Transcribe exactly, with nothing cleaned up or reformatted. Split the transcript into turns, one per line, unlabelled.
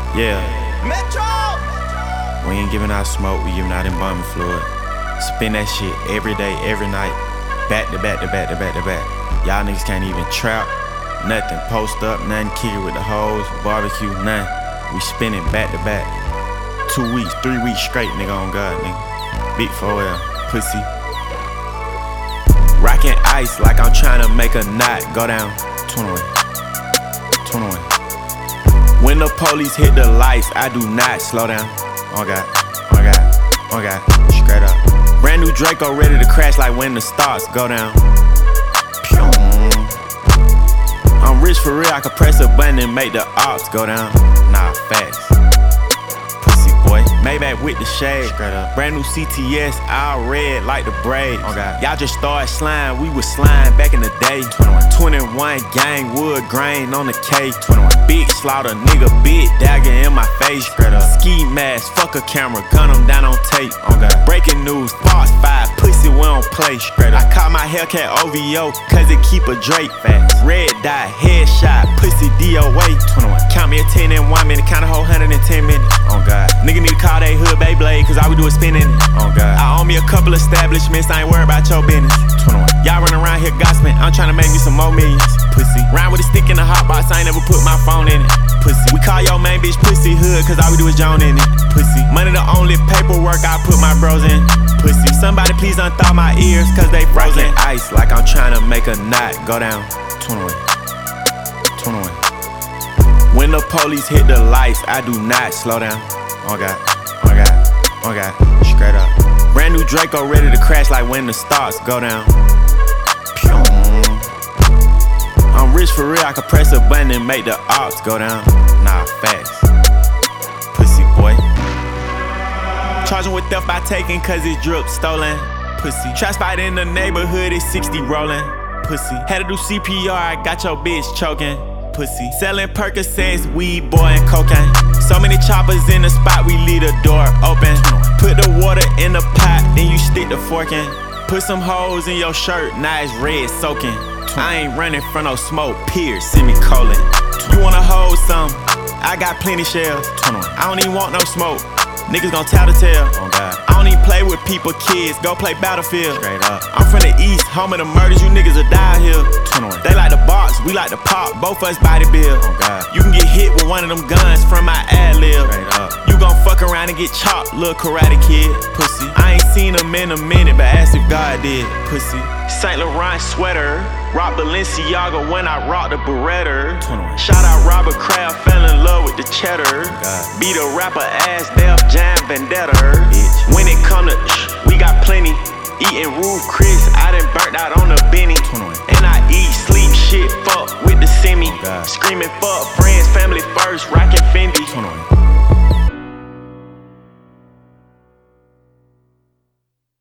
Yeah.
Metro!
We ain't giving out smoke, we giving out embalming fluid. Spin that shit every day, every night. Back to back to back to back to back. Y'all niggas can't even trap. Nothing. Post up, nothing. Kick it with the hoes. Barbecue, nothing. We spinning back to back. Two weeks, three weeks straight, nigga, on God, nigga. Big four L, pussy. Rockin' ice like I'm tryna make a knot go down. twenty-one. twenty-one. When the police hit the lights, I do not slow down. Oh God, oh God, oh God, straight up. Brand new Draco ready to crash like when the stars go down. Pew. I'm rich for real, I can press a button and make the ops go down. Nah, facts. Pussy boy, Maybach with the shade. Straight up. Brand new C T S, all red like the braids. Oh God. Y'all just started slime, we was slime back in the day. twenty-one. twenty-one gang, wood grain on the K. twenty-one. Big slaughter, nigga, big dagger in my face. Straight up. Ski mask, fuck a camera, gun them down on tape. Oh God. Breaking news, Fox five, pussy we don't play. Straight up. I call my Hellcat O V O, cause it keep a Drake. Facts. Red dot, headshot, pussy D O A. twenty-one. Count me a ten in one minute, count a whole hundred in ten minutes. Oh God. Nigga need to call they hood Beyblade, cause all we do is spinning it. Oh God. I own me a couple establishments, I ain't worried about your business. twenty-one. Y'all run around here gossiping, I'm tryna make me some more millions. Pussy. Round with a stick in the hot box, I ain't never put my phone in it. Pussy. We call your main bitch pussy hood, cause all we do is Joan in it. Pussy. Money the only paperwork I put my bros in. Pussy. Somebody please unthaw my ears, cause they frozen. Rockin' ice like I'm tryna make a knot go down. twenty-one. twenty-one. When the police hit the lights, I do not slow down. Oh God, oh God, oh God, straight up. Brand new Draco ready to crash like when the stars go down. Pew. I'm rich for real, I can press a button and make the ops go down. Nah, facts. Pussy boy. Charging with theft by taking cause it's drip stolen. Pussy. Trap spot in the neighborhood is sixty rolling. Pussy. Had to do C P R, I got your bitch choking. Pussy. Selling Percocets, weed, boy, and cocaine. So many choppers in the spot, we leave the door open. Put the water in the pot, then you stick the fork in. Put some holes in your shirt, now it's red soaking. I ain't running from no smoke, pierce, semicolon. You wanna hold some? I got plenty shells. I don't even want no smoke. Niggas gon' tell the tale. Oh God. I don't even play with people, kids. Go play Battlefield. Straight up. I'm from the east, home of the murders. You niggas will die here. twenty-one. They like the box, we like the pop. Both us body build. Oh God. You can get hit with one of them guns from my ad lib. Straight up. You gon' fuck around and get chopped, little karate kid. Pussy. I ain't seen him in a minute, but ask if God did. Pussy. Saint Laurent sweater. Rock Balenciaga when I rock the Beretta. twenty-one. Shout out Robert Kraft, fell in love with the cheddar. God. Beat a rapper ass, Def Jam Vendetta. Bitch. When it come to shh, we got plenty. Eating Roof Chris, I done burnt out on the Benny. twenty-one. And I eat, sleep, shit, fuck with the semi. God. Screaming fuck friends, family first, rockin' Fendi. twenty-one.